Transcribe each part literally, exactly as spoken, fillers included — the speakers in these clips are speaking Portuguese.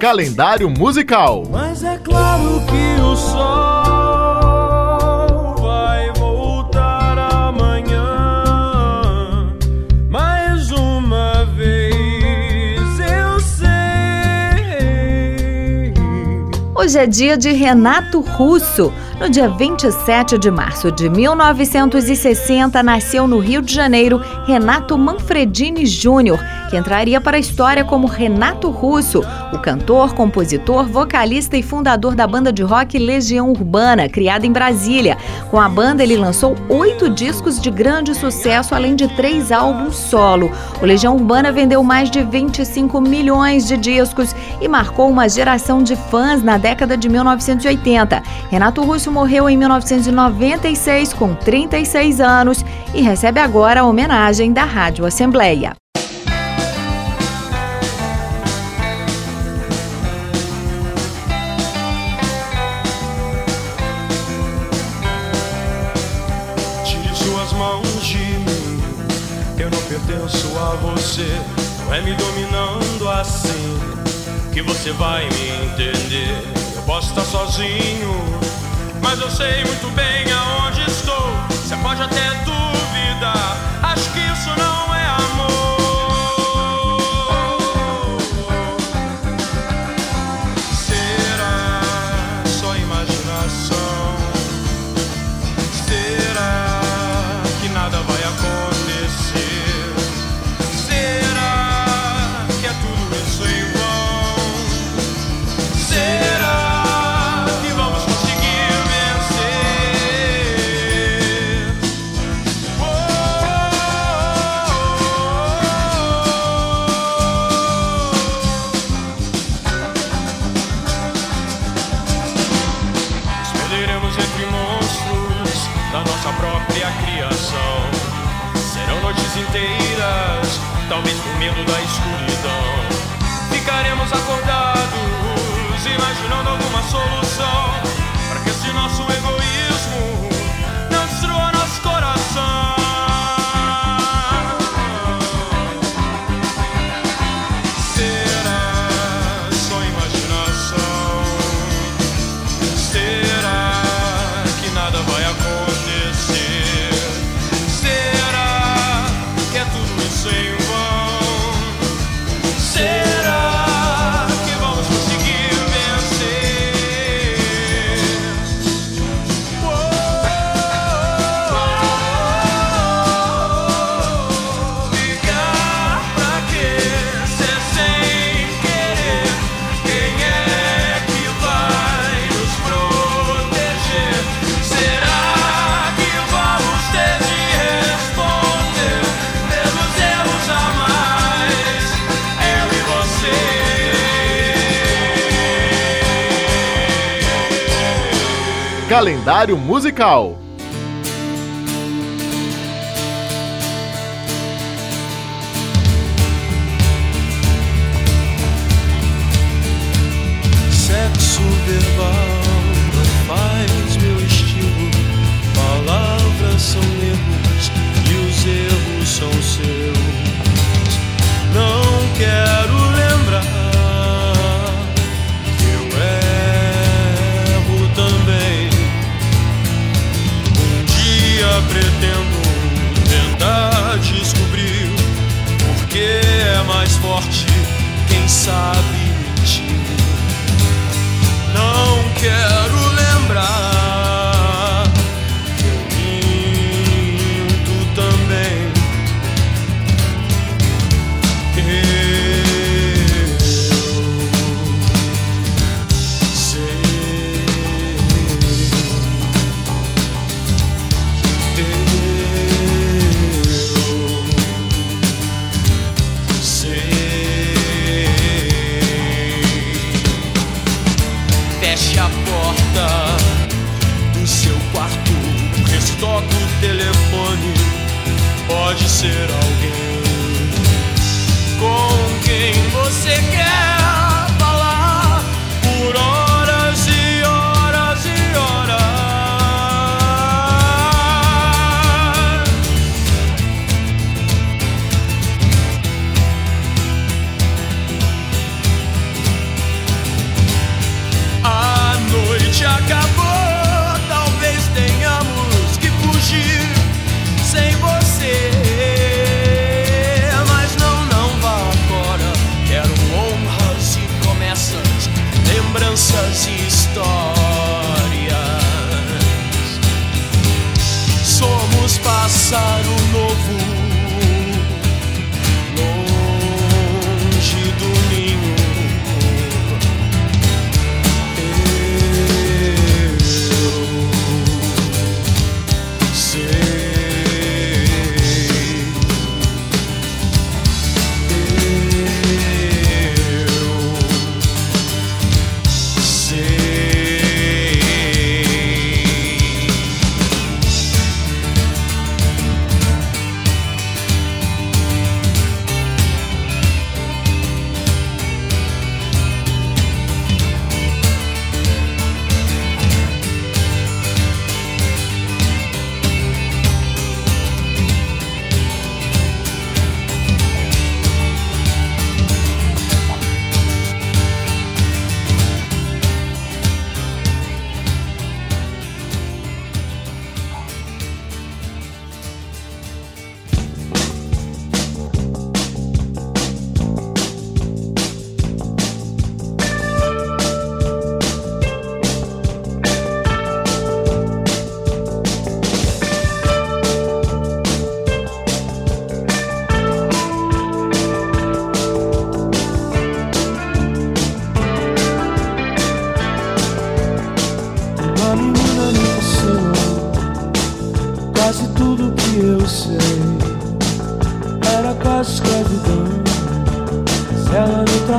Calendário musical. Mas é claro que o sol vai voltar amanhã. Mais uma vez eu sei. Hoje é dia de Renato Russo. No dia vinte e sete de março de mil novecentos e sessenta, nasceu no Rio de Janeiro Renato Manfredini Júnior, que entraria para a história como Renato Russo, o cantor, compositor, vocalista e fundador da banda de rock Legião Urbana, criada em Brasília. Com a banda, ele lançou oito discos de grande sucesso, além de três álbuns solo. O Legião Urbana vendeu mais de vinte e cinco milhões de discos e marcou uma geração de fãs na década de mil novecentos e oitenta. Renato Russo morreu em mil novecentos e noventa e seis, com trinta e seis anos, e recebe agora a homenagem da Rádio Assembleia. Tire suas mãos de mim, eu não pertenço a você. Não é me dominando assim que você vai me entender. Eu posso estar sozinho, mas eu sei muito bem aonde estou. Você pode até duvidar, acho que isso não é amor. Será só imaginação? Será que nada vai acontecer? Será que é tudo isso em vão? Será que vamos conseguir vencer? Oh, Espelharemos entre monstros da nossa própria criação. Serão noites inteiras, talvez por medo da escuridão. Ficaremos acordados, imaginando alguma solução para que esse nosso egoísmo não destrua nosso coração. Será só imaginação? Será que nada vai acontecer? Será que é tudo isso em vão? Será que vamos conseguir vencer? Oh, ligar pra quê? Ser sem querer. Quem é que vai nos proteger? Será que vamos ter de responder pelos erros a mais? Eu e você. Calendário musical. Sexo verbal não faz meu estilo. Palavras são erros e os erros são seus. Não quero lembrar que eu erro também. Um dia pretendo tentar descobrir porque é mais forte quem sabe mentir. Não quero lembrar que eu minto também. Eu sei. Eu sei. Feche a porta do seu quarto, restoca o telefone. Pode ser alguém com quem você quer falar por horas e horas e horas.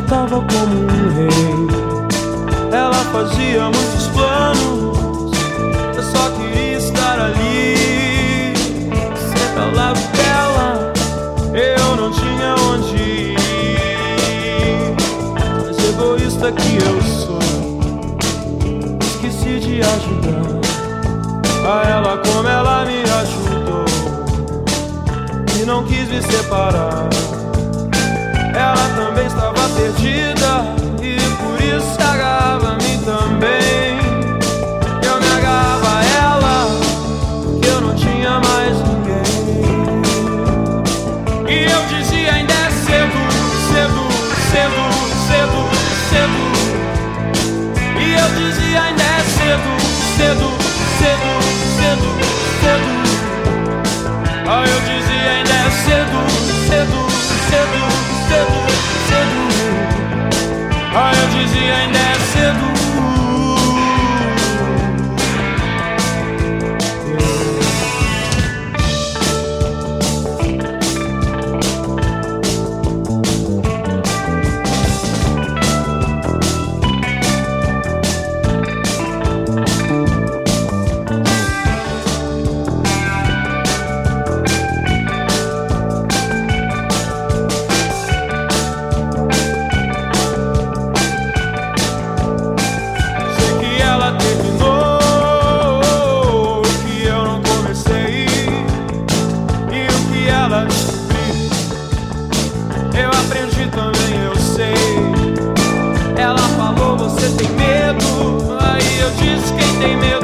tratava como um rei. Ela fazia muitos planos, eu só queria estar ali, sempre ao lado dela. Eu não tinha onde ir, mas egoísta que eu sou, esqueci de ajudar a ela como ela me ajudou, e não quis me separar. Ela também estava perdida e por isso se agarrava a mim também. Eu me agarrava a ela porque eu não tinha mais ninguém. E eu dizia: ainda é cedo, cedo, cedo, cedo, cedo. E eu dizia: ainda é cedo, cedo, cedo, cedo, cedo. Ah, eu dizia: ainda é cedo, cedo, cedo, cedo, cedo. Ah, eu dizia: ainda é cedo. Eu aprendi também, eu sei. Ela falou: você tem medo? Aí eu disse: quem tem medo